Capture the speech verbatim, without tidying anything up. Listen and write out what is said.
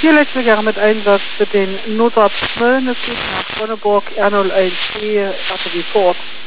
vier Letztliger mit Einsatz für den Notarzt Mölln. Es geht nach Sonneburg R null eins D, also wie Ford.